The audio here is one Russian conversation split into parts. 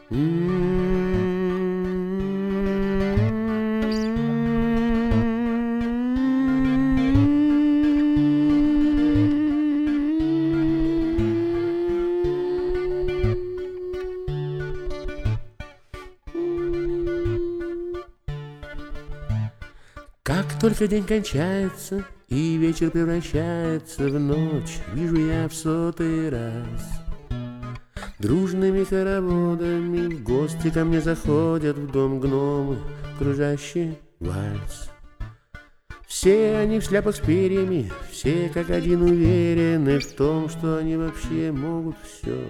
Как только день кончается и вечер превращается в ночь, вижу я в 100-й раз дружными хороводами в гости ко мне заходят в дом гномы, кружащие вальс. Все они в шляпах с перьями, все как один уверены в том, что они вообще могут все.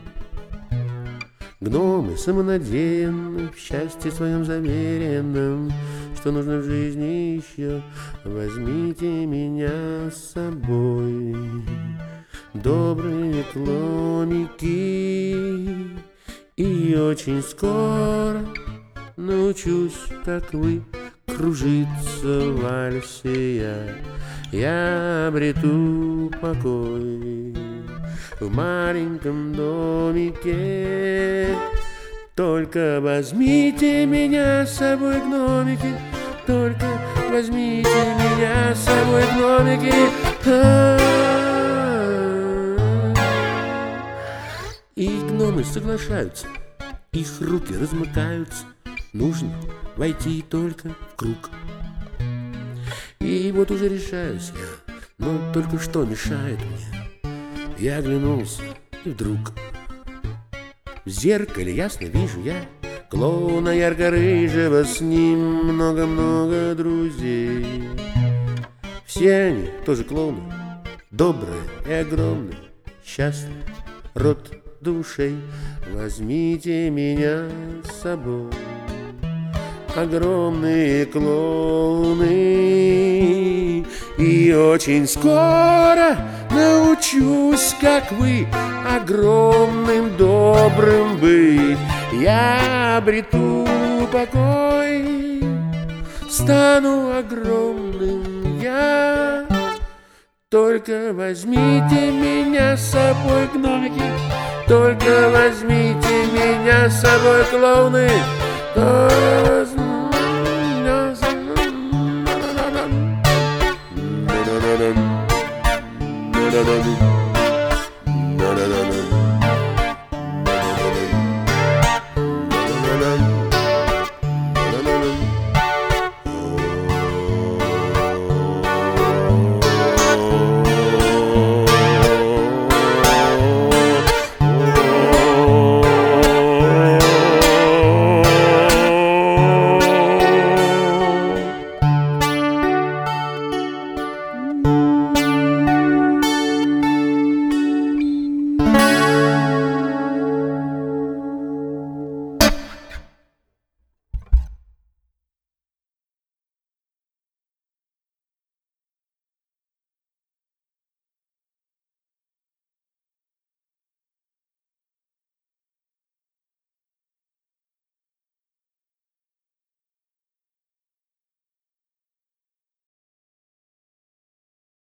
Гномы самонадеянны, в счастье своем заверенном, что нужно в жизни еще. Возьмите меня с собой, добрые кломики, и очень скоро научусь, как вы, кружиться в вальсе. Я обрету покой в маленьком домике. Только возьмите меня с собой, гномики, только возьмите меня с собой, гномики. И гномы соглашаются, их руки размыкаются. Нужно войти только в круг. И вот уже решаюсь я, но только что мешает мне. Я оглянулся, и вдруг в зеркале ясно вижу я клоуна ярко-рыжего, с ним много-много друзей. Все они тоже клоуны, добрые и огромные, счастливые, род до ушей. Возьмите меня с собой, огромные клоуны, и очень скоро научусь, как вы, огромным, добрым быть. Я обрету покой, стану огромным я. Только возьмите меня с собой, гномики, только возьмите меня с собой, клоуны. Только